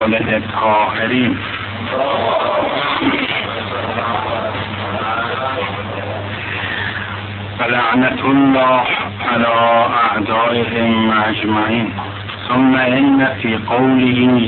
الطاهرین. ولعنة الله على أعدائهم أجمعين. ثم إن في قوله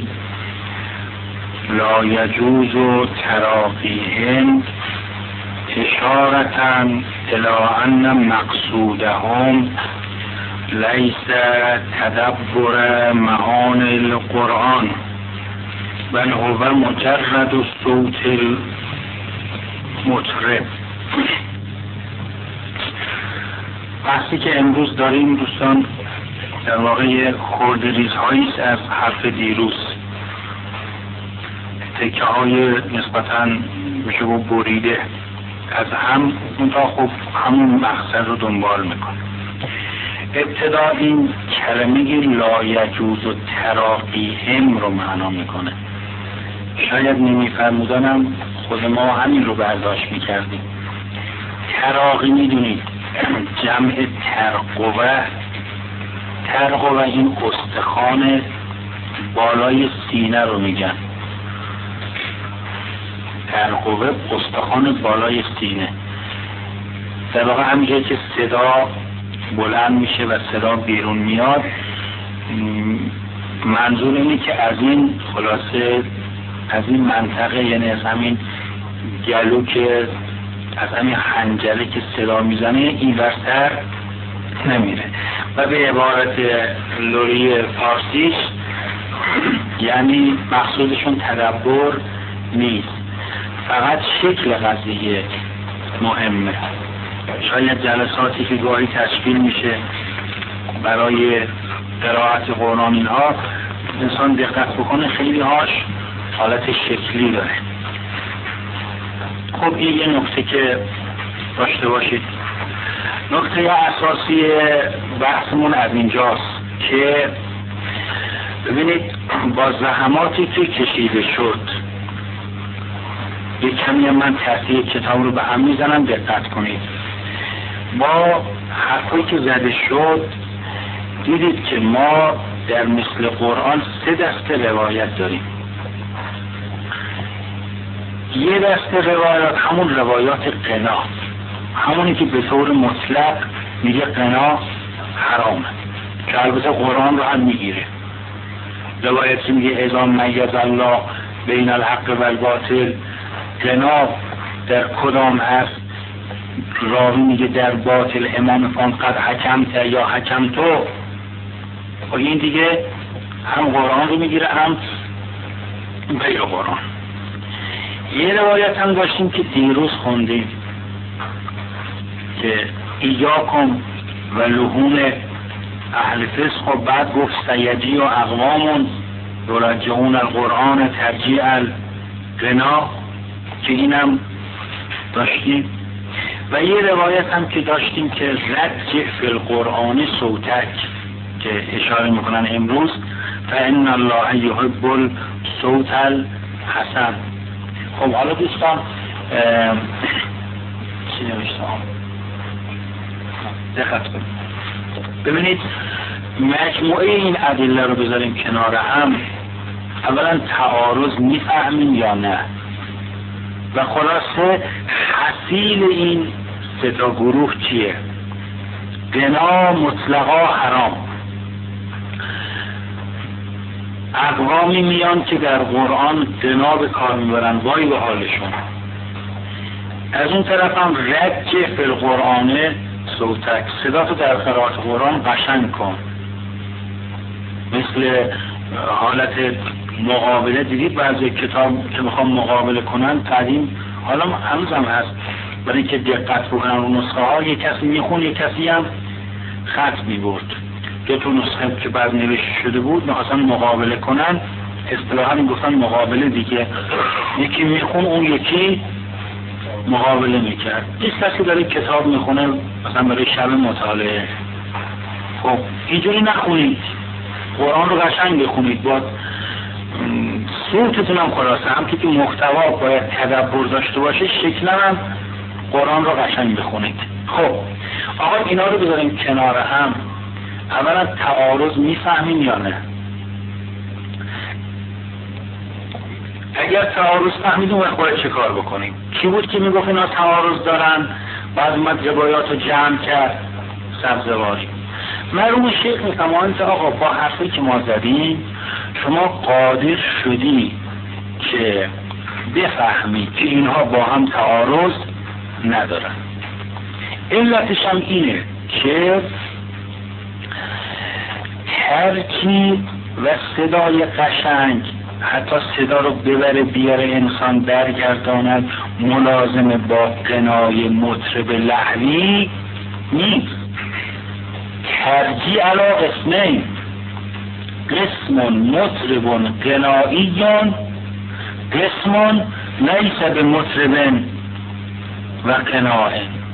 لا يجوز تراقيهم إشارة إلى أن مقصودهم ليس تدبر معاني القرآن بل هو مجرد الصوت المطرب. بحثی که امروز داریم دوستان در واقع خردریزهایی است از حرف دیروز، تکه های نسبتاً میشه گفت بریده از هم، منتها خب همون مقصد رو دنبال میکنه. ابتدا این کلمه لا یجوز و تراقیهم رو معنا میکنه. شاید نمیفرمودنم خود ما همین رو برداشت میکردیم. تراقی میدونید جمع ترقوه این استخوان بالای سینه رو میگن. ترقوه استخوان بالای سینه، در واقع همینجا که صدا بلند میشه و صدا بیرون میاد، منظور اینه که از این خلاصه از این منطقه، یعنی از همین گلو که از همین حنجره که صدا میزنه این ورتر نمیره. و به عبارت لوری فارسیش یعنی مقصودشون تدبر نیست، فقط شکل قضیه مهمه. شاید جلساتی که گاهی تشکیل میشه برای قرائت قرآن اینها انسان دقت بکنه خیلی هاش حالت شکلی داره. خب این یه نکته که داشته باشید. نکته اساسی بحثمون از اینجاست که ببینید با زحماتی که کشیده شد، یک کمی من تصحیح کتاب رو به هم میزنم، دقت کنید. با حرفایی که زده شد دیدید که ما در مثل قرآن 3 دسته روایت داریم. یه دسته روایات همون روایات قنا، همونی که به طور مطلق میگه قنا حرامه، که البته قرآن رو هم میگیره. روایتی میگه اذا میز الله بین الحق و الباطل، قنا در کدام هست؟ راوی میگه در باطل. امام فان قد حکمت یا حکمتو. و این دیگه هم قرآن رو میگیره هم غیر قرآن. یه روایت هم داشتیم که دیروز خوندیم که ایاکم و لحوم اهل فسق، و بعد گفت سیجی و اقوامون یرجعون القرآن ترجیع القنا، که اینم داشتیم. و یه روایت هم که داشتیم که رجع فی القرآن صوتک، که اشاره میکنن امروز فإن الله یحب الصوت الحسن. خب حالا دوستان چی نوشتم؟ دقت کنید ببینید، مجموعه این ادله رو بذاریم کنار هم، اولا تعارض میفهمیم یا نه، و خلاصه حاصل این 3 گروه چیه؟ قنا مطلقا حرام. اقوامی میان که در قرآن قنا به کار میبرن، وای به حالشون. از اون طرف هم رجع فی القرآن صوتک، صدا تو در قرائت قرآن قشنگ کن. مثل حالت مقابله، دیدید بعضی کتاب که میخوام مقابله کنن قدیم، حالا هنوز هم هست، برای اینکه دقت بکنن رو نسخه ها، یک کسی میخون یک کسی هم خط میبرد. 2 نسخه که بعد نوشته شده بود میخواستن مقابله کنن، اصطلاحا گفتن مقابله دیگه، یکی میخون اون یکی مقابله میکرد. هیچ کسی داره کتاب میخونه مثلا برای شب مطالعه، خب اینجوری نخونید، قرآن رو قشنگ بخونید، با صورتتون هم خلاصه، هم که محتوا باید تدبر داشته باشه، شکلا هم قرآن رو قشنگ بخونید. خب آقا اینا رو بذاریم کنار هم. اولا تعارض میفهمیم یا نه؟ اگر تعارض فهمیدیم و باید چه کار بکنیم؟ کی بود که میگفت اینا تعارض دارن؟ بعد اومد روایات رو جمع کرد. سبزواری. مرحوم شیخ میفرمایند که آقا با حرفی که ما زدیم شما قادر شدی که بفهمی که اینها با هم تعارض ندارن. علتش هم اینه که ترکی و صدای قشنگ حتی صدا رو ببره بیاره انسان برگرداند ملازم با غنای مطرب لحنی نیست. ترجی علی قسمین، قسم مطرب غنایی، قسم لیس بمطرب و غناء.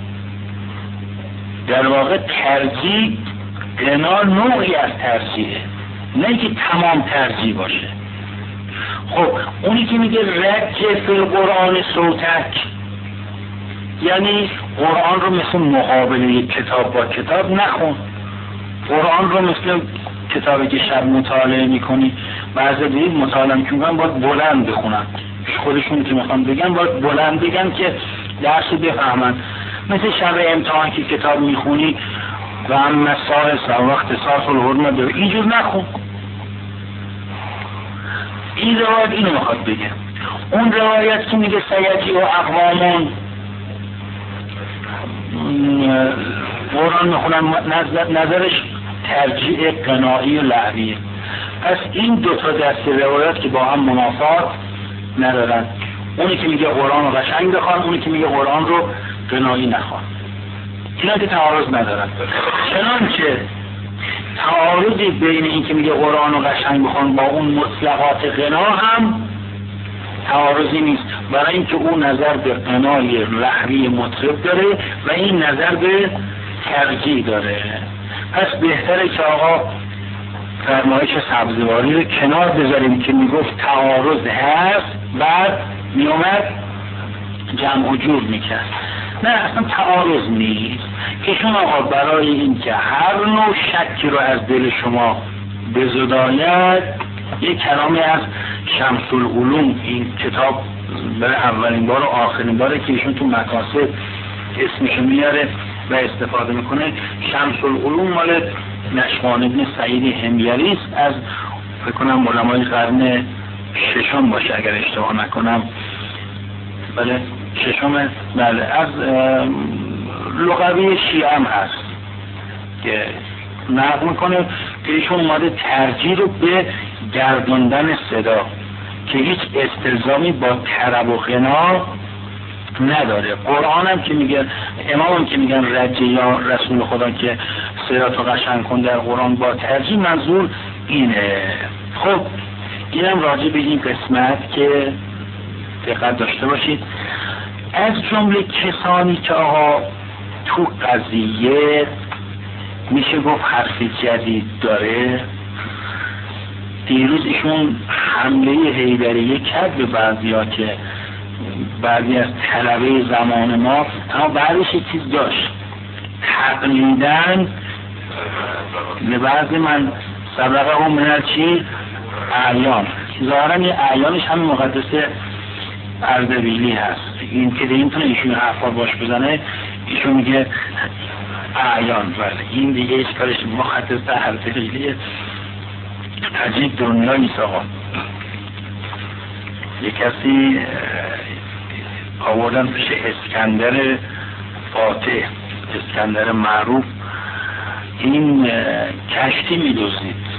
در واقع ترجیح غنا نوعی از ترجیحه، نه که تمام ترجیح باشه. خب اونی که میگه رج فی القرآن صوتک، یعنی قرآن رو مثل مقابله یک کتاب با کتاب نخون. قرآن رو مثل کتابی که شب مطالعه میکنی، بعضی دید مطالعه میکنن باید بلند بخونن، خودشون که میخوان بگن باید بلند بگن که درس بفهمن. مثل شب امتحان که کتاب میخونی و هم مسائل وقت ساس الحرمه داره، اینجور نخون. این روایت اینو میخواد بگه. اون روایت که میگه سیدی و اقوامون قرآن میخونن، نظرش ترجیح غنایی و لحویه. پس این دوتا دست روایت که با هم منافات ندارن، اونی که میگه قرآن رو قشنگ بخوان، اونی که میگه قرآن رو غنایی نخوان، اینا که تعارض ندارن. چنانچه تعارضی بین این که میگه قرآن رو قشنگ بخوان با اون مطلقات غنا هم تعارضی نیست، برای اینکه اون نظر به غنای لحوی مطرب داره و این نظر به ترجیح داره. پس بهتره که آقا فرمایش سبزواری رو کنار بذاریم که میگفت تعارض هست، بعد میومد جمع و جور میکرد. نه، اصلا تعارض نیست. ایشون آقا برای اینکه هر نوع شکی رو از دل شما بزداید، یک کلامی از شمس العلوم، این کتاب برای اولین بار و آخرین باره که ایشون تو مکاسب اسمشو میاره و استفاده میکنه. شمس العلوم مال نشوان ابن سعید حمیری است، از فکر کنم علمای قرن ششم باشه اگر اشتباه نکنم. بله ششم، بله، از لغوی شیعه هم هست که نقل میکنه که ایشون اومده ترجیح رو به گرداندن صدا که هیچ استلزامی با طرب و غنا نداره. قرآن هم که میگه، امام هم که میگن رجه یا رسول خدا که صدا تو قشنگ کن در قرآن با ترجیح، منظور اینه. خب اینم راجع به این قسمت که دقت داشته باشید. از جمله کسانی که آقا تو قضیه میشه گفت حرفی جدید داره، دیروز ایشون حمله حیدریه کرد به بعضیا که بعضی از طلبه زمان ما، اما بعدش یک چیز داشت، تقلیدن لبعض من سبقه هم من چی؟ اعیان. ظاهرا این اعیانش هم مقدس اردبیلی هست. این که نمیتونه ایشون حرفا باش بزنه، ایشون میگه اعیان. بله این دیگه ایش کارش مقدس اردبیلیه. عجیب دنیا نیست آقا. یک کسی آوردن پیش اسکندر فاتح، اسکندر معروف، این کشتی می‌دزدید.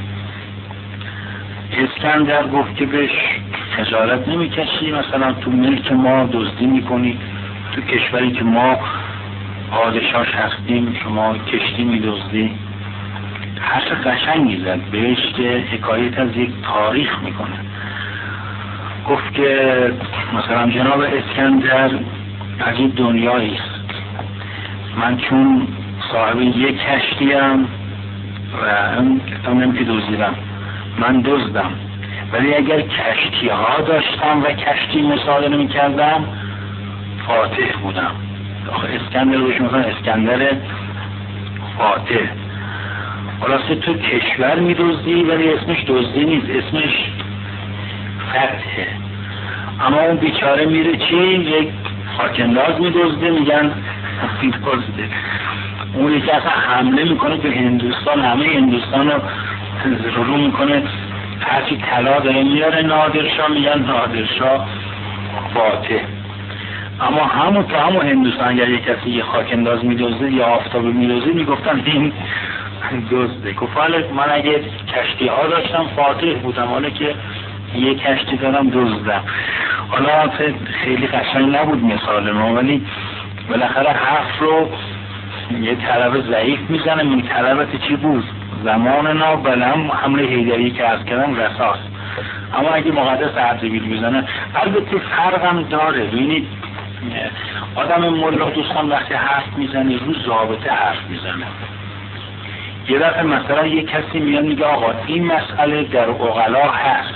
اسکندر گفت که بهش خجالت نمی‌کشی مثلا تو ملک ما دزدی می‌کنی، تو کشوری که ما پادشاهش هستیم شما کشتی می‌دزدی. حرف قشنگی زد بهش که حکایت از یک تاریخ میکنه. گفت که مثلا جناب اسکندر عجیب دنیایی است، من چون صاحب یک کشتیم و هم که دزدیدم، من دزدم، ولی اگر کشتی ها داشتم و کشتی مصادره میکردم فاتح بودم. اسکندر روش مثلا اسکندر فاتح. خلاصه تو کشور می‌دزدی ولی اسمش دزدی نیست، اسمش فتحه. اما اون بیچاره میره چی؟ یک خاکنداز میدزده، میگن میدزده. اون یکی اصلا حمله میکنه به هندوستان، همه هندوستان رو میکنه، هرچی طلا داره میاره نادرشاه، میگن نادرشاه فاتح. اما همون تو همون هندوستان اگر یک کسی یه خاکنداز میدزده یا آفتاب میدزده میگفتن این دزده. گفت من اگه کشتی ها داشتم فاتح بودم، حالا که یه کشتی دارم دزدم. حالا خیلی قشنگ نبود مثال ما، ولی بالاخره حرف رو یه طرف ضعیف میزنه. این طرفت چی بود؟ زماننا بلم حمله حیدری که از کردن رساست. اما اگه مقدس اردبیل میزنه، البته فرق هم داره. ببینید آدم ملا دوستان وقتی حرف میزنه رو ضابطه حرف میزنه. یه دفعه مثلا یه کسی میاد میگه آقا این مسئله در عقلا هست،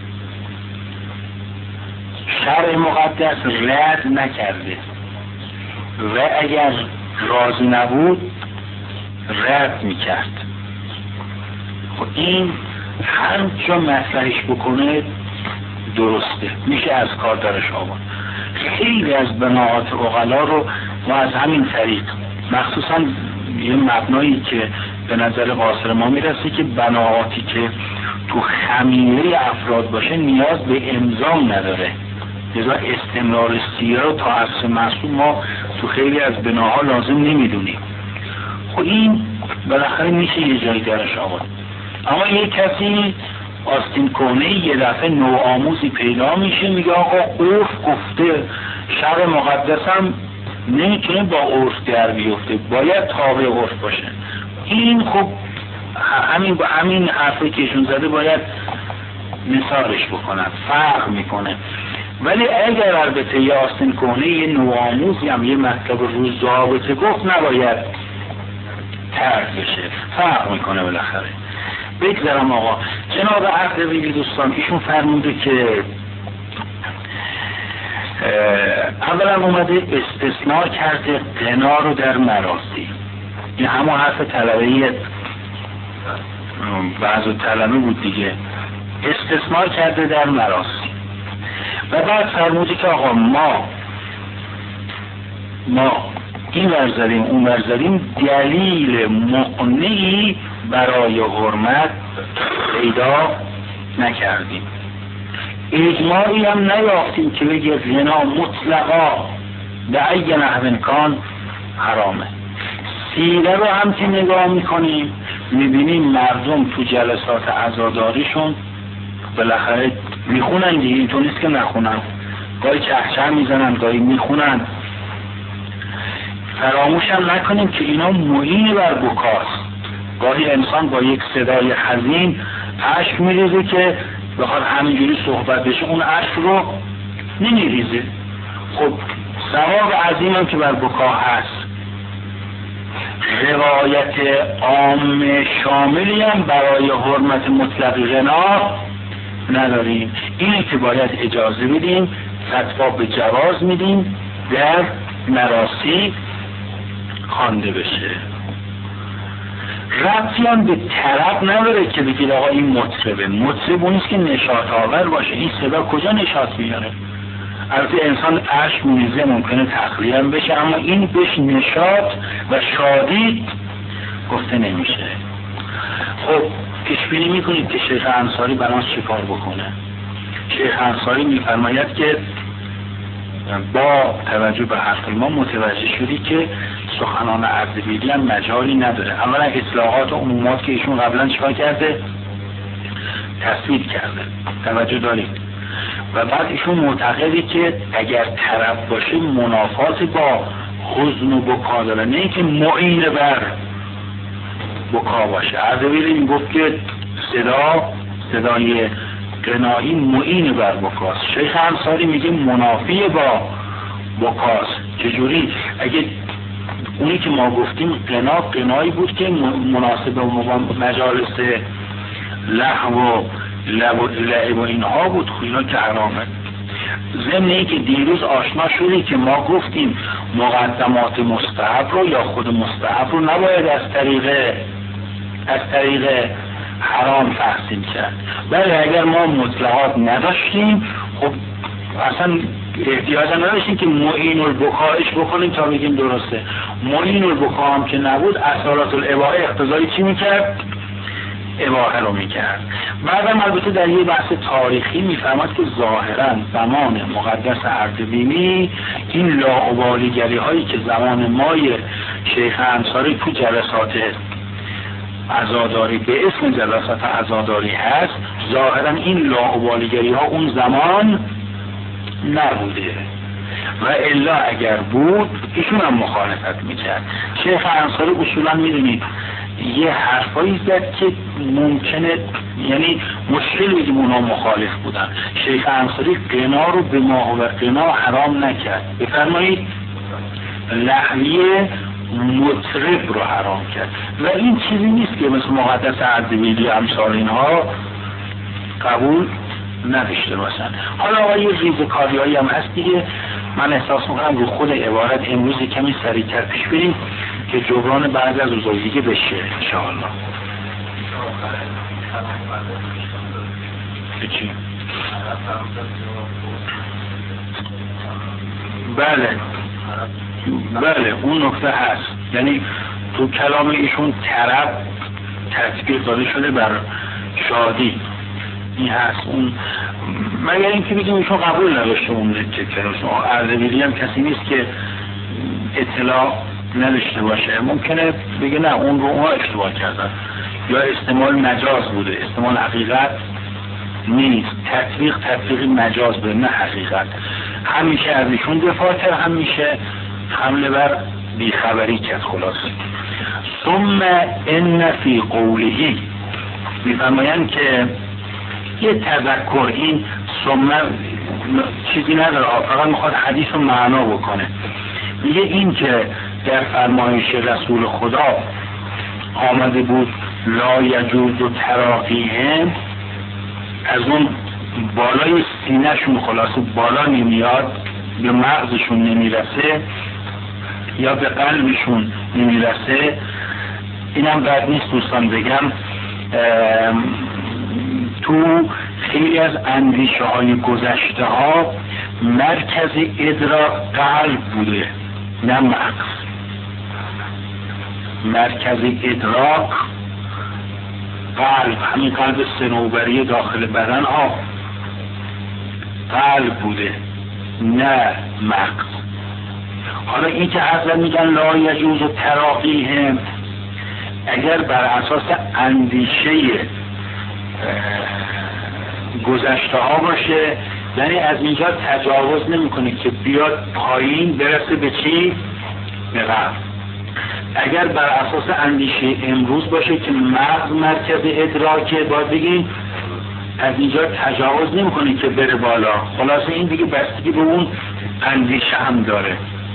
شرع مقدس رد نکرده و اگر راضی نبود رد میکرد. خب این هر جا مطرحش بکنه درسته، میشه از کار درش آورد. خیلی از بناهات عقلا رو ما از همین طریق، مخصوصا یه مبنایی که به نظر قاصر ما میرسه که بناهاتی که تو خمیره افراد باشه نیاز به امضا نداره، لذا استمرار سیره رو تا عصر معصوم ما تو خیلی از بناها لازم نمیدونیم. خب این بالاخره میشه یه جایی درش آورد. اما یه کسی آستین کهنه یه دفعه نوآموزی پیدا میشه، میگه آقا عرف گفته، شرع مقدس هم نمیتونه با عرف در بیفته، باید تابع عرف باشه. این خب همین حرفی که ایشون زده باید مثالش بکنن، فرق میکنه. ولی اگر البته یه آستین کهنه یه نوآموزی هم یه مطلب روز ضابطه گفت، نباید ترک بشه، فرق میکنه بالاخره. بگذارم آقا جناب اردبیلی دوستان ایشون فرموده که اولا اومده استثناء کرده غنا رو در مراسی. این همون حرف طلبه بعض طلبه بود دیگه، استثناء کرده در مراسی. و بعد فرموده که آقا ما این ورزدیم اون ورزدیم، دلیل مقنعی برای حرمت پیدا نکردیم، اجماعی هم نیافتیم که بگه زنا مطلقا به ای نحو امکان حرامه. سیره رو هم که نگاه میکنیم میبینیم مردم تو جلسات عزاداریشون بالاخره میخونن دیگه، اینطور نیست که نخونن، گاهی چهچه میزنن، گاهی میخونن. فراموش هم نکنیم که اینا معین بر بکاست. گاهی انسان با یک صدای حزین اشک میریزه که بخواد همینجوری صحبت بشه، اون اشک رو نمیریزه. خب ثواب عظیم هم که بر بکا هست. روایت عام شاملی هم برای حرمت مطلق غنا نداریم. اینه که باید اجازه بدیم، فتوا به جواز میدیم در مراسی خوانده بشه. ربطی هم به طرب نداره که بگید آقا این مطربه. مطرب اونیست که نشاط آور باشه. این صدا کجا نشاط میاره؟ البته انسان عشق میریزه، ممکنه تخلیه هم بشه، اما این بهش نشاط و شادی گفته نمیشه. خب پیشبینی میکنید که شیخ انصاری برای چه کار بکنه؟ شیخ انصاری میفرماید که با توجه به حرف ما متوجه شدی که سخنان اردبیلی هم مجالی نداره. اولا اصلاحات و عمومات که ایشون قبلا چیکار کرده؟ تصویب کرده، توجه دارید. و بعد ایشون معتقدی که اگر طرب باشه منافات با حزن و بکا داره، نه اینکه معین بر بکا باشه. اردبیلی میگفت که صدای غنایی معین بر بکاست. شیخ انصاری میگه منافی با بکاست. چجوری؟ اگه اونی که ما گفتیم غنایی بود که مناسب مجالس لهو و لعب و اینها بود، اینا که حرامه. ضمن این که دیروز آشنا شدی که ما گفتیم مقدمات مستحب رو یا خود مستحب رو نباید از طریق حرام تحصیل کرد. ولی اگر ما مطلقات نداشتیم، خب اصلا احتیاج نداشتیم که معین البکاش بکنیم تا بگیم درسته. معین البکا هم که نبود، اصالات الاباحه اقتضای چی میکرد؟ اباحه رو میکرد. بعدم البته در یه بحث تاریخی میفهمد که ظاهرا زمان مقدس اردبیلی این لاابالیگری هایی که زمان مای شیخ انصاری تو جلسات عزاداری به اسم جلسات عزاداری هست، ظاهرا این لاابالیگری ها اون زمان نبوده و الا اگر بود ایشون هم مخالفت میکرد. شیخ انصاری اصولا میدونید یه حرفایی زد که ممکنه، یعنی مشکل بگیم اونا مخالف بودن. شیخ انصاری قنا رو به ما و قنا حرام نکرد، بفرمایید لحویه مطرب رو حرام کرد و این چیزی نیست که مثل مقدس اردبیلی امثال اینها قبول نداشته باشن. حالا آقای ریزکاری هایی هم هست دیگه. من احساس میکنم رو خود عبارت امروز کمی سریعتر پیش بریم که جبران بعض از روزهای دیگه بشه انشاءالله. چی؟ بله اون نکته هست، یعنی تو کلام ایشون طرب تطبیق داده شده بر شادی، این هست. اون مگر اینکه بگیم ایشون قبول نداشته اون که اردبیلی هم کسی نیست که اطلاع نداشته باشه، ممکنه بگه نه اون رو اونها اشتباه کردن یا استعمال مجاز بوده، استعمال حقیقت نیست. تطبیق مجاز بوده نه حقیقت. همیشه از ایشون دفاع کرد، همیشه حمله بر بیخبری کرد. خلاصه ثم ان فی قوله میفرمایند که یه تذکر، این ثم چیزی نداره، فقط میخواد حدیث رو معنا بکنه. میگه این که در فرمایش رسول خدا آمده بود لا یجوز و تراقیهم، از اون بالای سینه‌شون خلاصه بالا نمیاد، به مغزشون نمیرسه یا به قلبشون نمیرسه. اینم بد نیست دوستان بگم، تو خیلی از اندیشه های گذشته ها مرکز ادراک قلب بوده نه مغز. مرکز ادراک قلب، همین قلب صنوبری داخل بدن ها قلب بوده نه مغز. حالا این که حضرت میگن لا یجوز تراقیهم، اگر بر اساس اندیشه گذشته ها باشه، یعنی از اینجا تجاوز نمیکنه که بیاد پایین برسه به چی؟ به قلب. اگر بر اساس اندیشه امروز باشه که مغز مرکز ادراکه، باید بگیم از اینجا تجاوز نمیکنه که بره بالا. خلاصه این دیگه بستگی به اون اندیشه هم داره.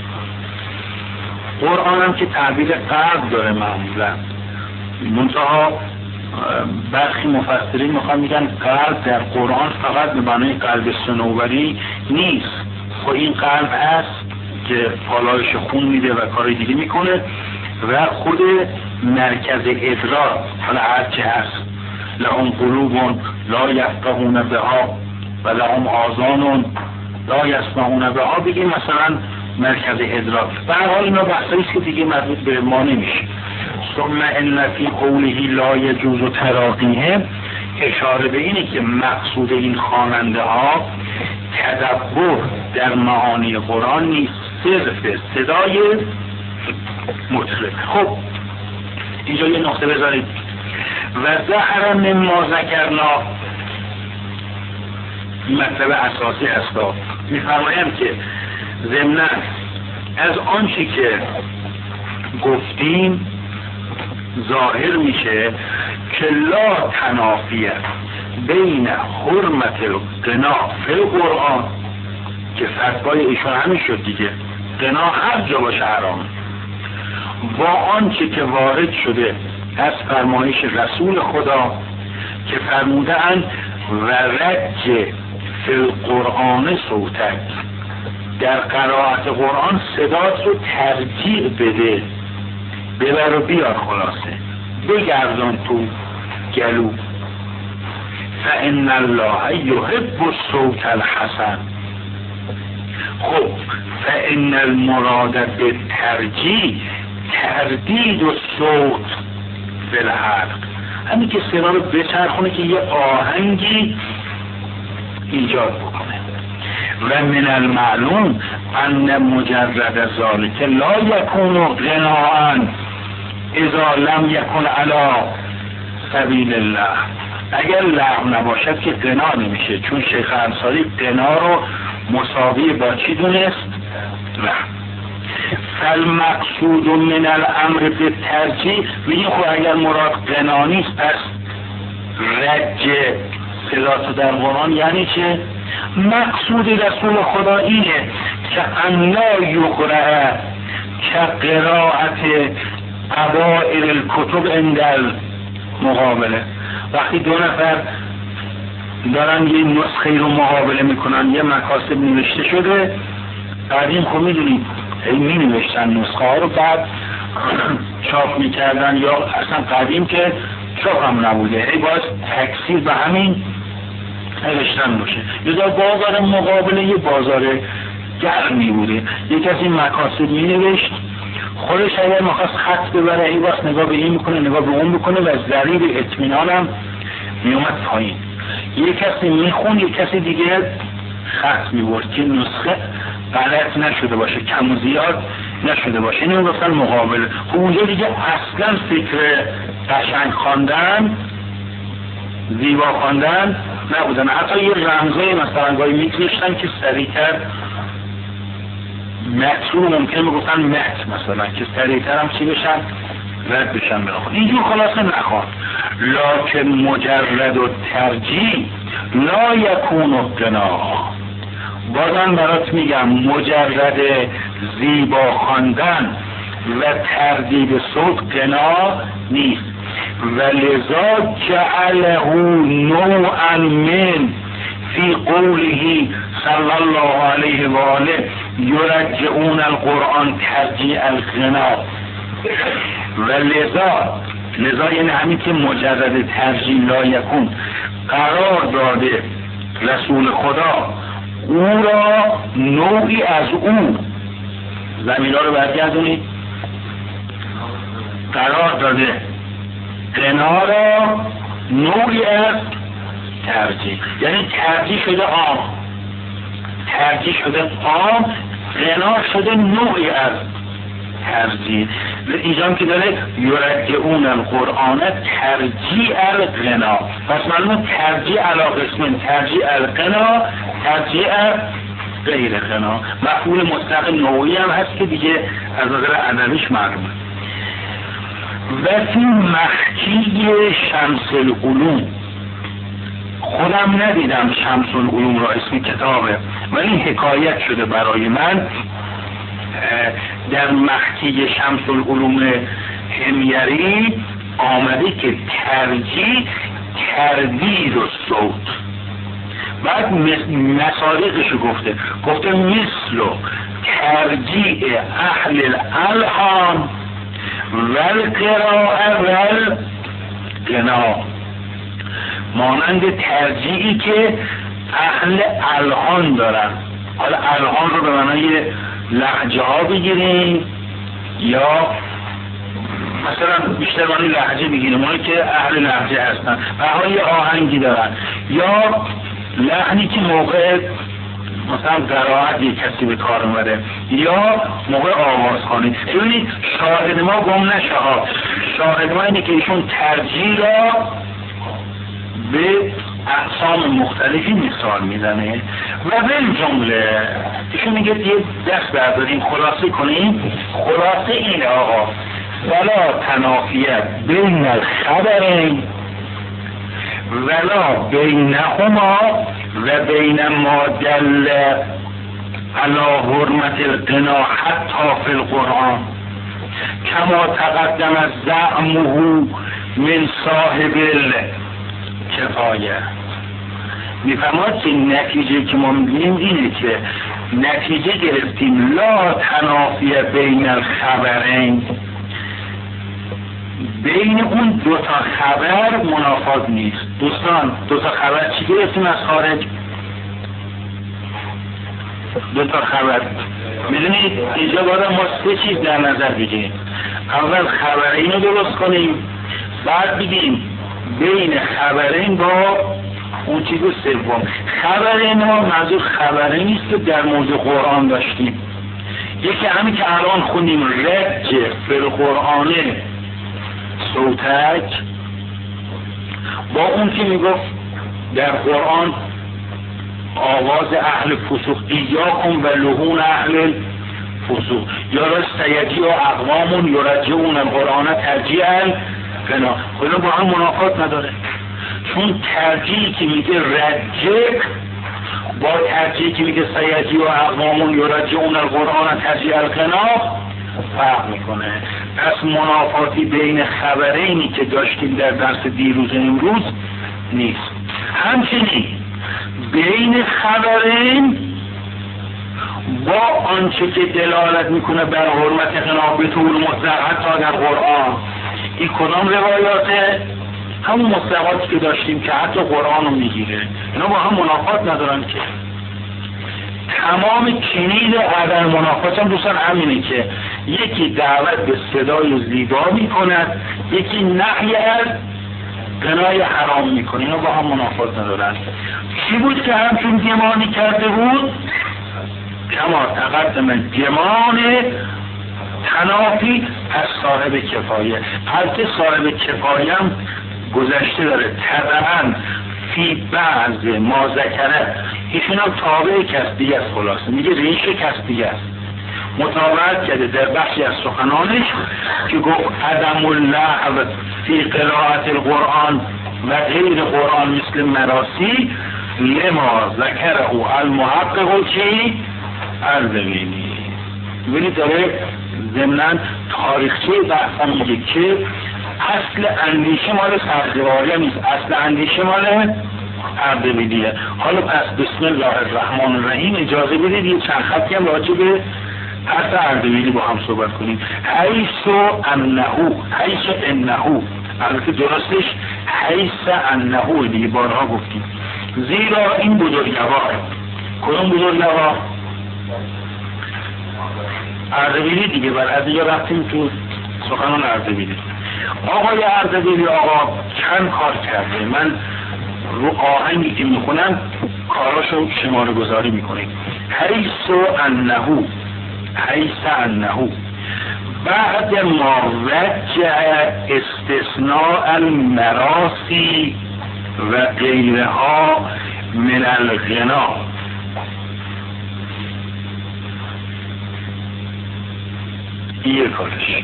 قرآن هم که تعبیر قلب داره معمولا، منتها برخی مفسرین میخوان میگن قلب در قرآن فقط به معنای قلب صنوبری نیست. خب این قلب هست که پالایش خون میده و کاری دیگه میکنه و خود مرکز ادراک، حالا هرچه هست، لهم قلوب لا یفقهون بها و لهم آذان لا یسمعون بها، بگیم مثلا مرکز ادراک. به هر حال اینا بحثاییست که دیگه مربوط به ما نمیشه. ثم ان فی قوله لا یجوز تراقیهم اشاره به اینه که مقصود این خواننده ها تدبر در معانی قرآن نیست، صرف صدای مطرب. خب اینجا یه نقطه بذارید. و ظهر مما ذکرنا، این مطلب اساسی است. میفرمایم که ضمناً از آنچه که گفتیم ظاهر میشه که لا تنافیه بین حرمت القنا فی القرآن، که فتوای ایشون همین شد دیگه، قنا هر جا باشه حرام، با آنچه که وارد شده از فرمایش رسول خدا که فرمودند و رج فی القرآن صوتک، در قرائت قرآن صدات رو ترجیع بده، ببر و بیار، خلاصه بگردان تو گلو. فان الله یحب الصوت الحسن، خب فإن المراد به ترجیح تردید و صوت بالحلق، همین که صدا رو بچرخونه که یه آهنگی ایجاد بکنه. و من المعلوم ان مجرد ذلك لا یکون غناء اذا لم یکن علی سبیل الله. اگر لغو نباشد که غنا نمیشه، چون شیخ انصاری غنا رو مساوی با چی دونست؟ لغو. فالمقصود من الامر به ترجیح، میگیم خب اگر مراد غنا نیست پس رج صلات در قرآن یعنی چه؟ مقصود رسول خدا اینه که ان لا یقرأ که قرائت اوائل الکتب عند المقابله. وقتی دو نفر دارن یه نسخه رو مقابله میکنن، یه مکاسب نوشته شده، قدیم خب میدونید می نوشتن نسخه ها رو، بعد چاپ میکردن، یا اصلا قدیم که چاپ هم نبوده، باید تکثیر به همین نوشتن باشه. یه بازار مقابله یه بازار گرمی بوده، یکی از این مکاسب می نوشت، خودش اگر مخواست خط ببره باید نگاه به این میکنه نگاه به اون میکنه و ضریب اطمینان هم میومد پایین. یه کسی میخون، یه کسی دیگه خط میبرد که نسخه غلط نشده باشه، کم و زیاد نشده باشه. اینو گفتن مقابله. خب اونجا دیگه اصلا فکر قشنگ خواندن، زیبا خواندن نبودن، حتی یه رمزای مثلا گاهی میکشتن که سریعتر متن ممکنه بگفتن متن مثلا که سریعتر هم چی بشن؟ رد بشن بخون. اینجور خلاصه نخوان. لکن مجرد و ترجیح لا یکون غنا. بازم برات میگم مجرد زیبا خواندن و تردید صوت غنا نیست. ولذا جعله نوعا من فی قوله صلی الله علیه و آله یرجعون القرآن ترجیع الغنا. لذا یعنی همین که مجرد ترجیح لا یکون قرار داده رسول خدا او را نوعی از او، زمین ها رو برگردونید، قرار داده غنا را نوعی از ترجیح، یعنی ترجیح شده عام، ترجیح شده عام، غنا شده نوعی از ترجیح. اینجا هم که داره یرجعون القرآن ترجیع الغنا، پس معلومه ترجیع علی قسمین، ترجیع الغنا، ترجیع غیر غنا. مفعول مطلق نوعی هم هست که دیگه از نظر ادبیش معلومه. و فی مخکی شمس العلوم، خودم ندیدم شمس العلوم را، اسم کتابه ولی حکایت شده برای من، در مخکی شمس العلوم حمیری آمده که ترجیح تردید و صوت، بعد مصادیقشو گفته مثل ترجیح اهل الالحان والقراءه والغنا، مانند ترجیحی که اهل الحان دارن. حالا الحان رو به معنای لهجه ها بگیریم یا مثلا بیشتر معنی لهجه بگیریم، اونایی که اهل لهجه هستن و یه آهنگی دارن، یا لحنی که موقع مثلا قرائت یک کسی به کار اومده، یا موقع آوازخوانی. ببینید شاهد ما گم نشه ها، شاهد ما اینه که ایشون ترجیح را به اقسام مختلفی مثال میزنه و به جمله ایشون میگه یه دست برداریم خلاصه کنیم. خلاصه اینه آقا، ولا تنافیت بین الخبرین ولا بینهما و بین ما دل علی حرمت الغنا حتی فی القرآن کما تقدم از زعمه من صاحب الکفایه. میفهمد که نتیجه که ما میگیم اینه که نتیجه گرفتیم لا تنافیه بین الخبرین، بین اون دوتا خبر منافات نیست. دوستان دوتا خبر چی گرفتیم از خارج؟ دو تا خبر. میدونید اینجا باید ما سه چیز در نظر بگیریم. اول خبرین رو درست کنیم، بعد بگیم بین خبرین با اون چیز سوم. خبرین ها منظور خبرین نیست که در موضوع قرآن داشتیم. یکی همین که الان خوندیم رج فی القرآن صوتک، با اون که میگفت در قرآن آواز اهل فسوق ایاکم و لحون اهل فسوق یا سیدی و اقوامون یرجعون القرآن ترجیعا فنا. خیلی با هم منافات نداره، چون ترجیحی که میگه رجع با ترجیحی که میگه سیدی و اقوامون یرجعون القرآن ترجیعا فنا فرق میکنه. پس منافاتی بین خبرینی که داشتیم در درس دیروز امروز نیست. همچنین بین خبرین با آنچه که دلالت میکنه بر حرمت قنا به طور مطلق حتی در قرآن، این کدام روایاته؟ همون مصدقاتی که داشتیم که حتی قرآن رو میگیره. اینا با هم منافات ندارن که. تمام کنید عدم منافات هم دوستان همینه که یکی دعوت به صدای زیبا میکند، یکی نهی از غنای حرام میکنه. اینا با هم منافات ندارن. چی بود که همچون گمانی کرده بود؟ کما تقدم گمان تنافی از صاحب کفایه. البته صاحب کفایه هم گذشته داره طبعا فی بعض ما ذکره، ایشون هم تابع کس دیگه است. خلاصه میگه ریش کس دیگه است. مطابقت کرده در بخشی از سخنانش که گفت عدم اللعب فی قراءت القرآن و غیر قرآن مثل مراسی لما ذکره المحقق کی اردبیلی. ببینید داره ضمناً تاریخچه بحثم میگه که اصل اندیشه مال سبزواری نیست، اصل اندیشه مال اردبیلیه. حالا پس بسم الله الرحمن الرحیم اجازه بدید یه چند خطی هم راجع به حرف اردبیلی با هم صحبت کنیم. حیث انهو البته درستش حیث انهو دیگه بارها گفتیم. زیرا این بزرگوار، کدوم بزرگوار؟ اردبیلی دیگه. بعد دیگه رفتیم تو سخنان اردبیلی. آقای اردبیلی آقا چند کار کرده، من رو آهنگی که میخونم کاراشو شماره گذاری میکنیم. حیث انهو بعد ما رجع استثناء المراسی و غیرها من الغنا، یه کارش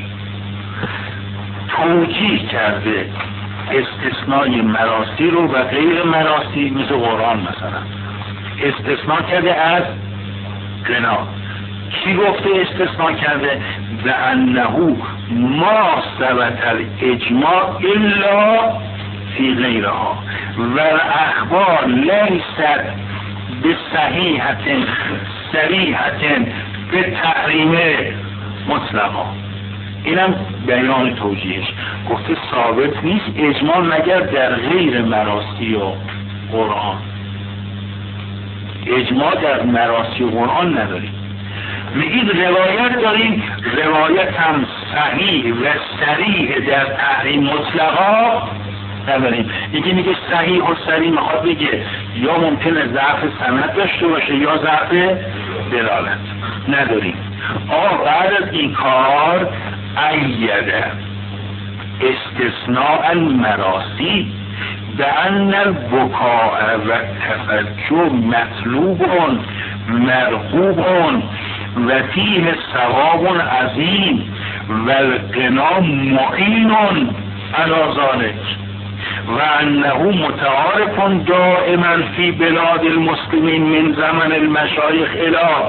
توجیه کرده استثنای مراسی رو و غیر مراسی مثل قرآن مثلا استثناء کرده از غنا. کی گفته استثناء کرده؟ و انهو ما ثبت الاجماع الا فی غیرها و اخبار لیست بصحیحة صریحة به تحریم مطلقا. اینم بیان توجیهش. گفته ثابت نیست اجماع مگر در غیر مراسی و قرآن. اجماع در مراسی و قرآن نداریم. میگید روایت داریم، روایت هم صحیح و صریح در تحریم مطلقا نداریم. یکی میگه صحیح و صریح میخواد بگه یا ممکنه ضعف سند داشته باشه یا ضعف دلالت. نداریم. بعد از این کار ایده استثناء المراسی بأن البکاء و تفکر مطلوب مرغوب و فیه ثواب عظیم و الغنا معین علی ذلک و انه متعارف دائما فی بلاد المسلمین من زمن المشایخ الی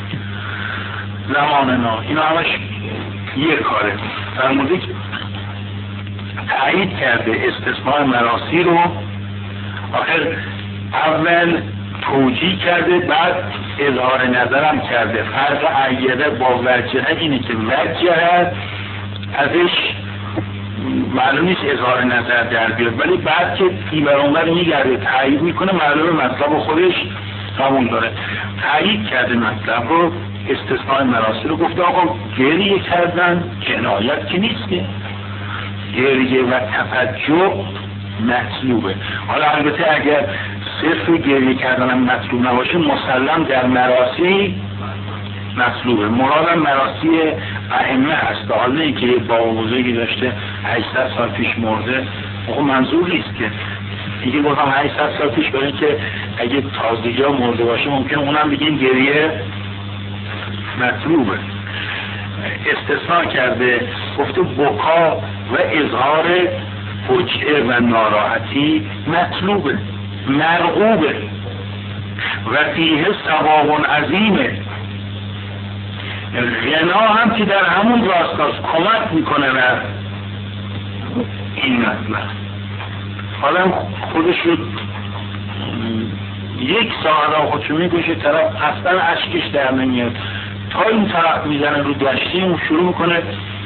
زماننا. اینا همش یه کاره. فرموده که تایید کرده استثناء مراسی رو، آخر اول توجیه کرده بعد اظهار نظرم کرده. فرق عیده با وجهه اینه که وجهه ازش معلوم نیست اظهار نظر در بیاد، ولی بعد که این برانور میگرده تایید میکنه معلوم مطلب خودش قبول داره. تایید کرده مطلب رو، استثناء مراسی رو گفته آقا گریه کردن جنایت که نیست که، گریه و تفجع مطلوبه. حالا البته اگر صرف گریه کردن هم مطلوب نباشه مسلم در مراسی مطلوبه. مرادم مراسی ائمه هست، حالا نه اینکه بابا بزرگی داشته 800 سال پیش مرده، خب منظور نیست که دیگه گفتم 800 سال پیش، برای که اگه تازگی ها مرده باشه ممکنه اونم بگیم گریه مطلوبه. استثناء کرده گفته بکا و اظهار فجعه و ناراحتی مطلوبه، مرغوبه و فیه ثواب عظیمه. غنا هم که در همون راستاست، کمک میکنه و این مطلب آدم خودش رو یک ساعت خودشو میگوشه، طرف اصلا اشکش در نمیاد، تا این طرف میزنه رو دشتی اون شروع میکنه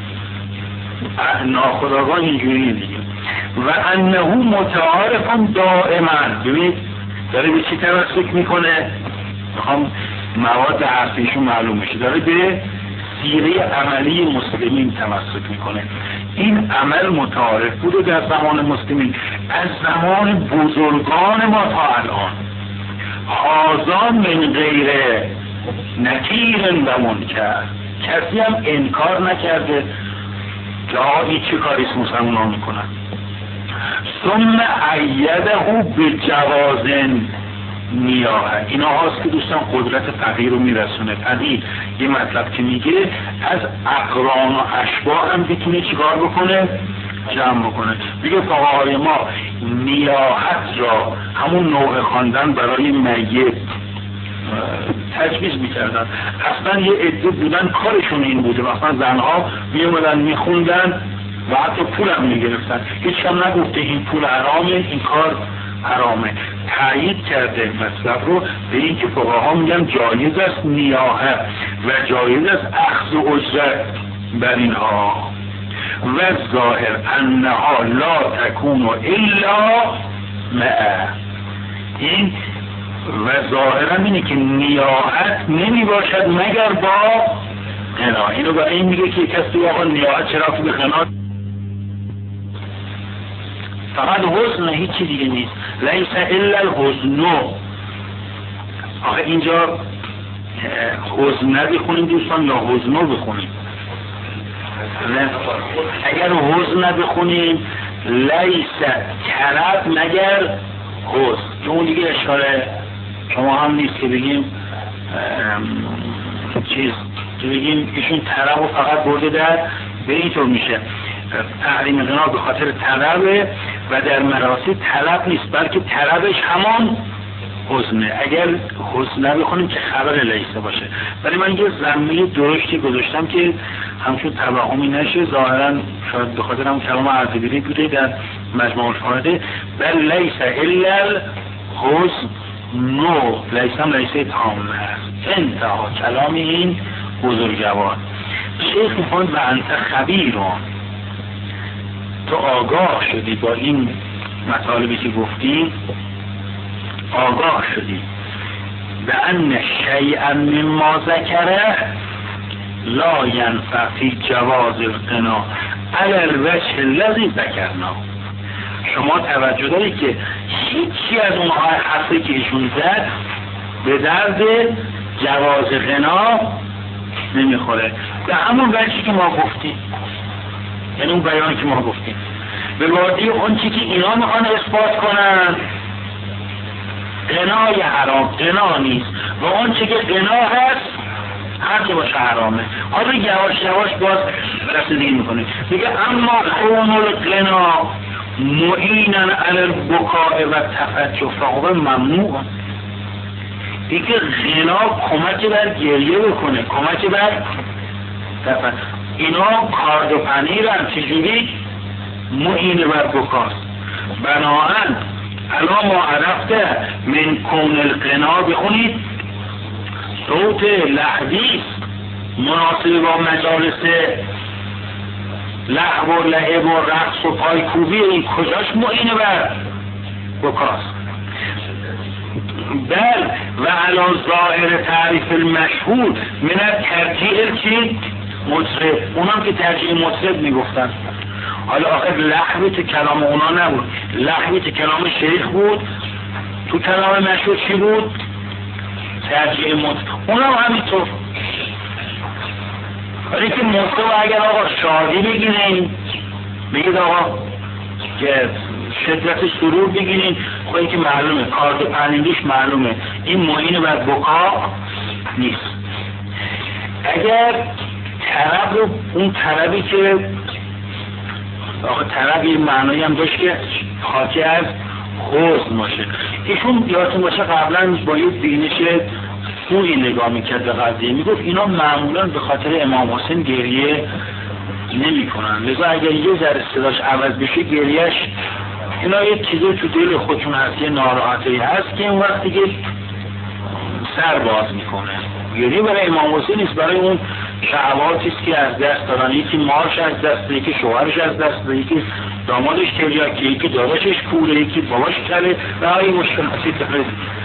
ناخودآگاه اینجوری دیگه. و انه متعارفا دائما، ببینید داره به چی تمسک میکنه، میخوام مواد حرفیشون معلوم بشه، داره به سیره عملی مسلمین تمسک میکنه. این عمل متعارف بوده در زمان مسلمین، از زمان بزرگان ما تا الان. هازا من غیر نکیر و منکر، کسی هم انکار نکرده که این چه کاریست مسلمان میکنن. ثم ایده به جوازن نیاهه، اینا هاست که دوستان قدرت فقیر رو میرسونه. فقیر یه مطلب که میگه از اقران و اشباه هم بتونه چیکار بکنه؟ جمع بکنه. میگه فقهای ما نیاحت را، همون نوع خواندن برای میت، تجویز میکردن. اصلا یه عده بودن کارشون این بوده، مثلا زنها میومدن میخوندن و حتی پول هم میگرفتن، هیچ هم نگفته این پول حرامه، این کار حرامه. تایید کرده مطلب رو به این که فقها میگن جایز است نیاحه و جایز است اخذ و اجرت بر اینها. و ظاهر انها لا تکون الا معه، این و ظاهرا اینه که نیاحت نمی باشد مگر با غنا. اینو برای این میگه که کسی آقا نیاحت چرا به غنا، فقط حزن، هیچی دیگه نیست. لیس الا الحزن. آخه اینجا حزن بخونیم دوستان یا حزنو بخونیم؟ اگر حزن بخونیم لیس طرب مگر حزن، که اون دیگه اشکال شما هم نیست که بگیم چیز، که بگیم ایشون طرب رو فقط برده در به اینطور میشه تحریم غنا به خاطر طلبه و در مراسی طلب نیست، بلکه طلبش همان حزنه. اگر حزن نبخونیم که خبر لیسه باشه. ولی من یه ضمیه درشتی گذاشتم که همچون توهمی نشه، ظاهرا شاید به خاطر هم کلام اردبیلی بوده در مجموع الفائده، بل لیسه الا الحزن نو، لیسه هم لیسه تامه است. انتها کلام این بزرگوار. شیخ میخوند و انت خبیرون، تو آگاه شدی با این مطالبی که گفتیم، آگاه شدی به ان شیئا مما ذکره لا ینفع فی جواز الغنا علی الوجه الذی ذکرنا. شما توجه دارید که هیچی از اونها حرفی که ایشون زد به درد جواز غنا نمیخوره، به همون وجهی که ما گفتیم، یعنی اون بیانی که ما گفتیم به وادی اون چی که اینا میخوان اثبات کنن غنای حرام غنا نیست و اون چی که غنا هست هر که باشه حرامه. حالا یواش یواش باز رسیدگی میکنه، میگه اما کون الغنا معینا علی البکاء و تفجع فهو ممنوع. دیگه غنا کمک بر گریه بکنه، کمک بر تفجع، اینا کارد و پنیر هم چجوری معین بر بکاست. بناهن الا ما عرفته من کون الغنا، بخونید صوت لحظی مناسب با مجالس لحو و لعب و رقص و پایکوبی، این کجاش معین بر بکاست؟ بل و علا ظاهر تعریف المشهور من ترجیح چی؟ مطرب. اونم که ترجیح مطرب میگفتن. حالا آخر لحوی تو کلام اونا نبود، لحوی تو کلام شیخ بود. تو کلام مشهور چی بود؟ ترجیح مطرب. اونم همینطور. ولی که مطرب اگر آقا شادی بگیرین، بگید آقا که شدت سرور بگیرین، خواهی که معلومه کارد پنیلیش معلومه این معین بر بکا نیست. اگر طرب رو، اون طربی که آقا طرب یه معنایی هم داشت که حاکی از حزن باشه. ایشون یادتون باشه قبلا با یه بینش خوبی نگاه میکرد به قضیه، میگفت اینا معمولا به خاطر امام حسین گریه نمی کنن، لذا اگر یه ذره صداش عوض بشه گریهش، اینا یه چیزی تو دل خودشون هست، یه ناراحتی هست که اون وقتی که سر باز میکنه. گریه برای امام حسین نیست، برای اون شهواتی است که از دست دارن، یکی مالش از دست داره، یکی شوهرش از دست داره، یکی دامادش تریاکی، یکی داداشش کوره، یکی باباش کله و های مشکلاتی داره.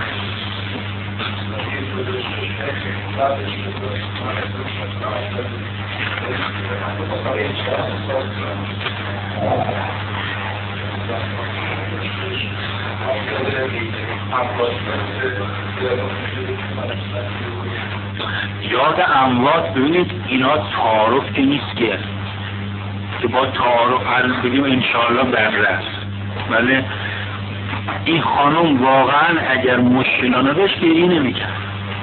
یاد اموات ببینید اینا تعارف که نیست که با تعارف عرض بگیم انشاءالله بررس. ولی این خانم واقعا اگر مشکلانه داشت گریه نمیکرد.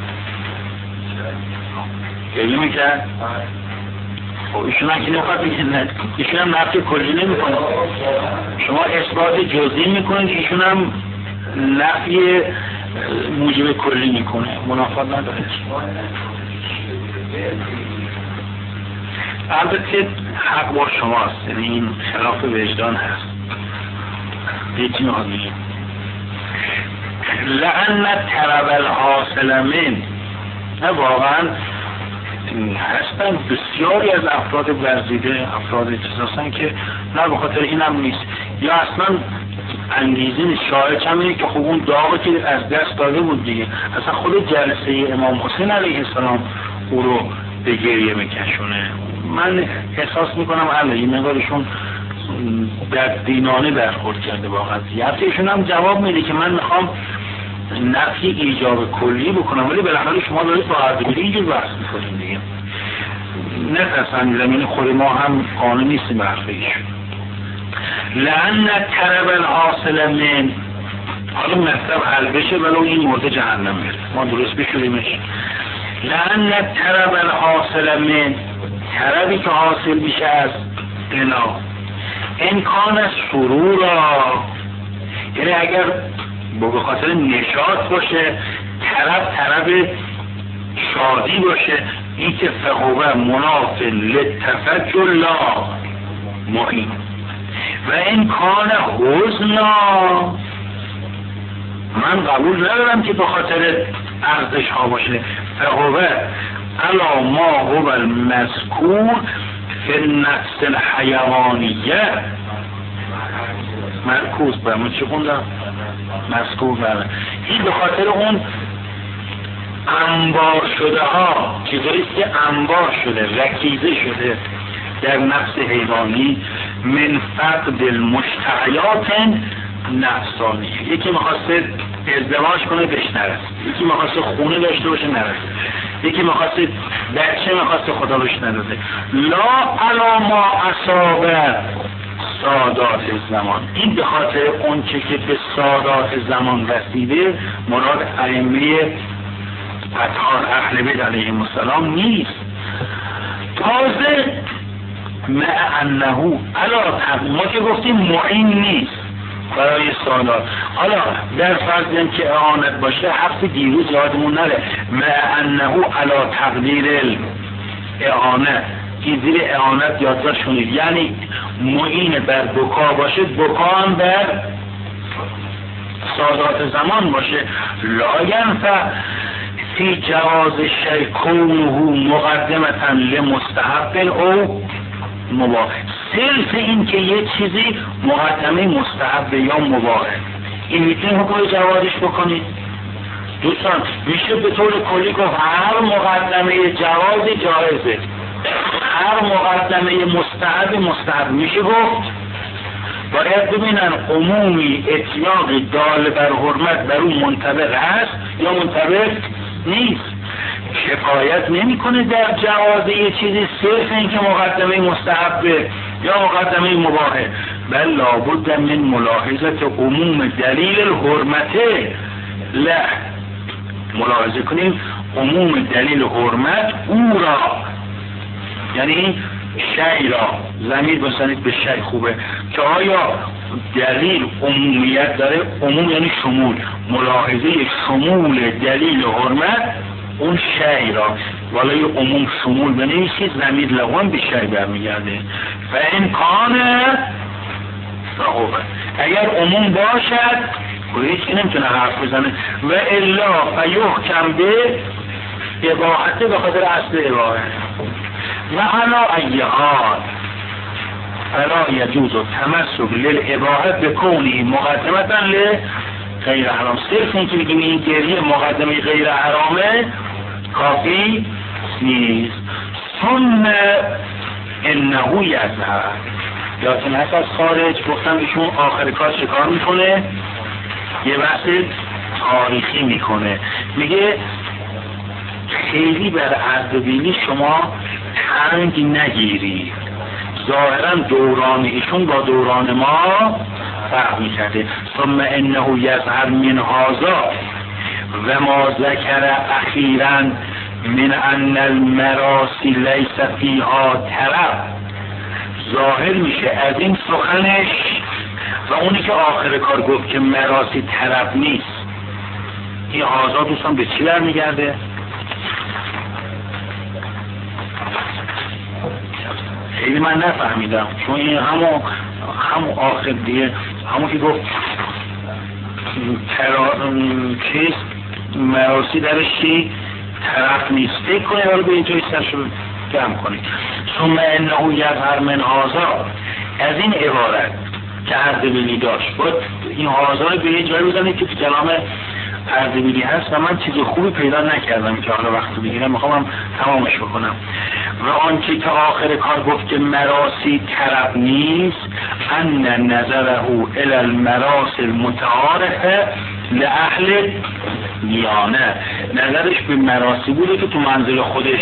گریه میکرد؟ خب ایشون هم که نخواد بگید، ایشون هم نفی کلی نمی کنه. شما اثبات جزئی میکنید، ایشون هم نفی موجب کلی میکنه، منافات نداره. البته حق با شماست، یعنی این خلاف وجدان هست. یکی نهایی لعن طرب الحاصل من، نه واقعا هستن بسیاری از افراد ورزیده، افراد اجتزاسن که نه به خاطر این هم نیست، یا اصلا انگیزه نیست. شاید هم اینه که خب اون داغی که از دست داده بود دیگه، اصلا خود جلسه امام حسین علیه السلام او رو به گریه میکشونه. من احساس میکنم این مقدارشون در دینانه برخورد کرده با قضیه. حتی ایشون هم جواب میده که من میخوام نفی ایجاب کلی بکنم، ولی بالاخره شما دارید با اردبیلی اینجور بحث میکنیم دیگه. نترسن زمین خود ما هم قانون نیستیم به حرف ایشون. لعن طرب الحاصل من، حالا مطلب حل بشه ولو این مورد جهنم میره، ما درست بشوریمش. لعن طرب الحاصل من، طربی که حاصل میشه از غنا، امکان سرورا، یعنی اگر به خاطر نشاط باشه، طرب شادی باشه، این که فهوه مناف للتفجر لا معین، و امکان حزنا، من قبول ندارم که به خاطر ارزش ها باشه. فهوه علا ما هو المذکور فی النفس الحیوانیه، مرکوز برمون چی خوندم؟ مذکور برمون، این به خاطر اون انبار شده ها، چیزاییست که انبار شده، رکیزه شده در نفس حیوانی، من فقد المشتعیات نفسانی. یکی میخواسته ازدواج کنه بهش نرسه، یکی میخواسته خونه داشته باشه نرسه، یکی میخواسته بچه میخواسته خدا بهش نداده. لا علا ما اصاب سادات زمان، این به خاطر اون چه که به سادات زمان رسیده، مراد ائمه اطهار اهل بیت علیهم السلام نیست. تازه مع انه علا، ما که گفتیم معین نیست برای سادات. حالا در فرض که اعانت باشه، حرف دیروز یادمون نره، مع انه علا تقدیر اعانت، این زیر اعانت یادداشت کنید، یعنی معین بر بکا باشه، بکا هم بر سادات زمان باشه. لا ینفع فی جواز شیء کونه مقدمتا لمستحب او مباح، صرف این که یه چیزی مقدمه مستحب یا مباح، این میتونی حکم جوازش بکنید؟ دوستان میشه به طور کلی گفت هر مقدمه جوازی جایزه، هر مقدمه مستحب میشه گفت. باید ببینن عمومی اطلاقی دال بر حرمت بر اون منطبق هست یا منطبق نیست. کفایت نمیکنه در جواز یه چیزی صرف این که مقدمه مستحبه یا مقدمه مباحه، بل لابد من ملاحظت عموم دلیل الحرمته. لا، ملاحظه کنیم عموم دلیل حرمت او را، یعنی شی را، ضمیر بزنید به شی خوبه که آیا دلیل عمومیت داره. عموم یعنی شمول، ملاحظه شمول دلیل حرمت اون شی را، والای عموم شمول بنویسید، ضمیر لغوان به شی برمیگرده. و این کانه خوبه، اگر عموم باشد هیچی نمیتونه حرف بزنه. و الا فیحکم به اباحته، به خاطر اصل اباحه. و علا ای حال فلا یجوز تمسک للاباحه بکونی مقدمتا لغیر حرام. صرف این که بگیم این گریه مقدمه غیر حرامه کافی نیست. ثم انه یظهر، یادتون هست از خارج گفتم ایشون آخر کار چه کار میکنه؟ یه بحث تاریخی میکنه، میگه خیلی بر اردبیلی شما تنگ نگیرید. ظاهرا دوران ایشون با دوران ما فرق میکرده. ثم انه یظهر من هذا و ما ذکر اخیرا من ان المراسی لیس فیها طرب. ظاهر میشه از این سخنش و اونی که آخر کار گفت که مراسی طرب نیست. این هذا دوستان به چی برمیگرده؟ خیلی من نفهمیدم، چون این همون آخر دیگه، همون که گفت چیز مراسی درش چی؟ طرف نیست. فکر کنید حالا به اینطوری سرشو جمع کنید. ثم انه یظهر من هذا، از این عبارت که اردبیلی داشت، باید این هذا رو به یه جایی بزنید که تو کلام اردبیلی هست و من چیز خوبی پیدا نکردم که حالا وقت بگیرم میخوام تمامش بکنم. و آنچه که آخر کار گفت که مراسی طرب نیست، ان نظره الی المراسی المتعارفه لاهل دیانه، نظرش به مراسی بوده که تو منزل خودش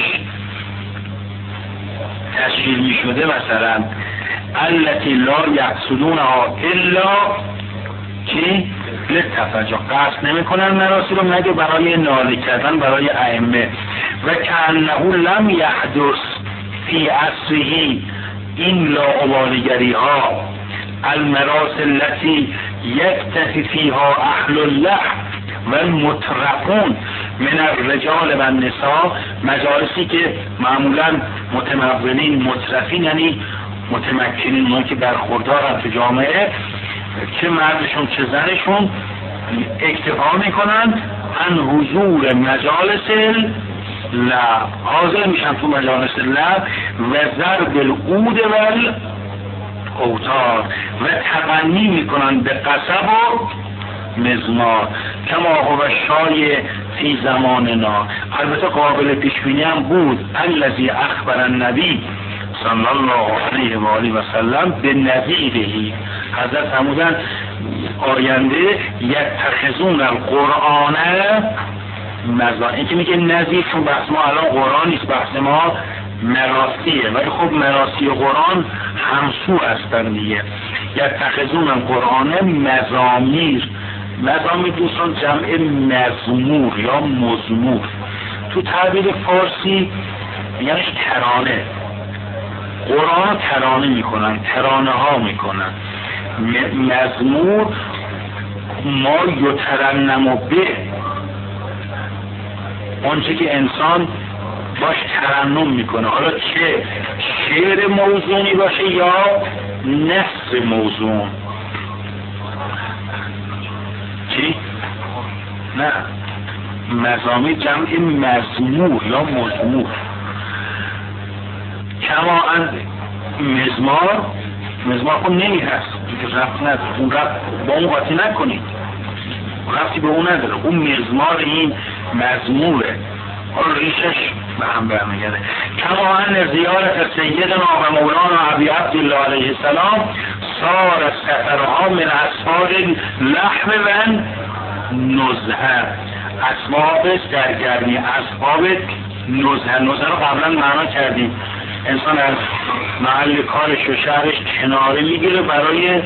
تشکیل می شده، مثلا التي لا یقصدونها الا چی؟ للتفجع، قصد نمی کنن مراسی رو مگه برای ناله کردن برای ائمه. و کأنه لم یحدث فی عصره این لاابالیگری ها المراسی التي یکتفی فیها اهل الله و المترفون من الرجال و النساء، مجالسی که معمولا متمولین مترفین یعنی متمکنین، اون که برخوردارن تو جامعه، چه مردشون چه زنشون اکتفا میکنن ان حضور مجالس لعب، حاضر میشن تو مجالس لعب و ضرب العود و اوتار و تغنی میکنن به قصب و مزمار کما هو شایع فی زماننا. البته قابل پیشبینی هم بود. الذی اخبر النبی صلی الله علیه و آله و سلم به نظیره، حضرت فرمودن آینده یتخذون القرآن مزا. این که میگه نظیر، چون بحث ما الان قرآن نیست، بحث ما مراسیه، ولی خب مراسی قرآن همسو هستن دیگه. یتخذون القرآن مزامیر. مزامیر دوستان جمع مزمور یا مزمور، تو تعبیر فارسی یعنی ترانه. قرآن ترانه میکنن، ترانه ها میکنن. مزمور ما یترنم به، اونچه که انسان باش ترنم میکنه، حالا چه شعر موزونی باشه یا نثر موزون. چی؟ نه، مزامیر جمع مزمور یا مزمور. کما مزمار خون نمی هست، رفت نداره، اون رفت با اون قاطی نکنید. رفتی به اون نداره، اون مزمار این مزموره، اون ریشش به هم برمیگرده. کما ان زیارت سیدنا و مولانا ابی عبدالله علیه السلام صار سفرها من اسفار لحم و نزهه، اسباب سرگرمی، اسباب نزهه رو قبلا معنا کردیم، انسان از محل کارش و شهرش کناره میگیره برای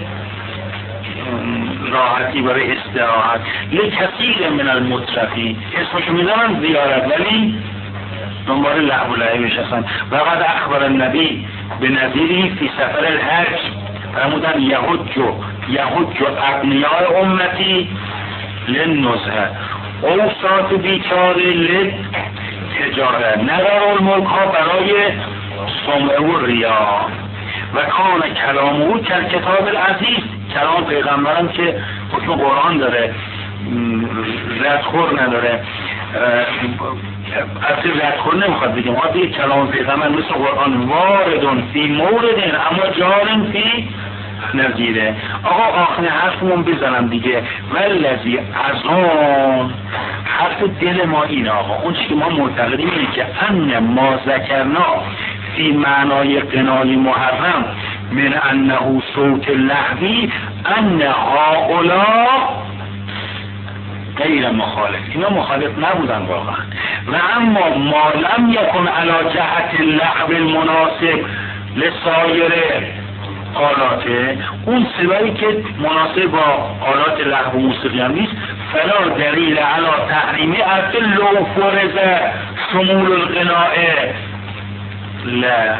راحتی، برای استراحت. لکثیر من المترفی اسمشو میذارن زیارت ولی دنبال لعب و لعبش هستن. وقد اخبر النبی به نظیری فی سفر الحج فرمودن یحج ابنیاء امتی للنزهه اوساط بیچاره للتجاره ندار الملک ها برای سمعه و ریا و کان کلامو کل کتاب العزیز. کلام پیغمبرم که حکم قرآن داره، ردخور نداره، اصلا ردخور نمیخواد بگیم، ما دیگه کلام پیغمبر مثل قرآن واردون فی موردن اما جارن فی نظیره. آقا آخر حرفمون بزنم دیگه، والذی ازون حرف دل ما این آقا، اون چی که ما معتقدیم اینه که ان ما ذکرنا فی معنای قنای محرم من انه صوت لحوی ان هؤلاء غیر مخالف، اینا مخالف نبودن واقعا. و اما ما لم یکن علی جهت اللحو المناسب لسایر آلاته، اون صدایی که مناسب با آلات لحو و موسیقی هم نیست، فلا دلیل علی تحریمی از لو فرض شمول الغناء لا،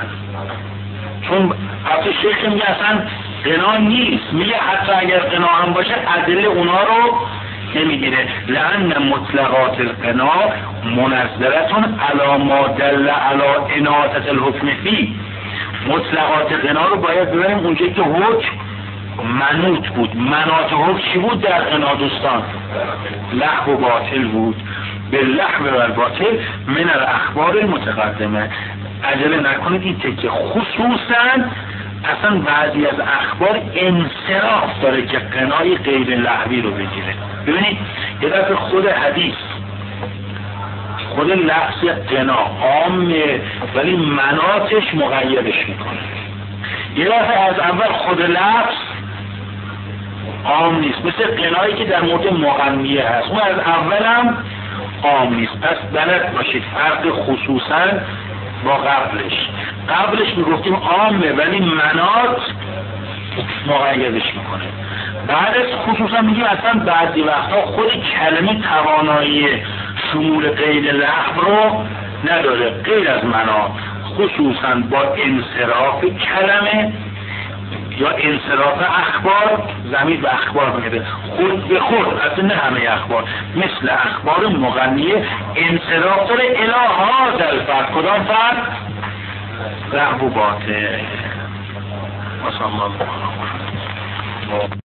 چون حتی شیخ میگه اصلا غنا نیست، میگه حتی اگر غنا هم باشه ادله اونا رو نمیگیره. لأن مطلقات الغنا منزلتون علی ما دل علی اناطة الحکم فی، مطلقات غنا رو باید ببینیم اونجا که حکم منوط بود. مناط حکم چی بود در غنا دوستان؟ لحو و باطل بود. به لحو و باطل من الاخبار المتقدمه. عجله نکنید این تکه، خصوصا اصلا بعضی از اخبار انصراف داره که قنای غیر لحوی رو بگیره. ببینید یه دفعه خود حدیث، خود لفظ قنا عامه ولی مناطش مقیدش میکنه. یه دفعه از اول خود لفظ عام نیست، مثل قنایی که در مورد مغنیه هست، اون از اول هم عام نیست. پس بلد باشید فرق خصوصا با قبلش میگفتیم عامه ولی مناط مقیدش میکنه. بعدش خصوصا میگیم اصلا بعضی وقتا خود کلمه توانایی شمول غیر لحو رو نداره، غیر از مناط، خصوصا با انصراف کلمه یا انصراف اخبار، ضمیر به اخبار میده خود به خود، اصلا نه همه اخبار، مثل اخبار مغنیه انصراف داره الها در فرد. کدام فرد؟ لحو و باطل.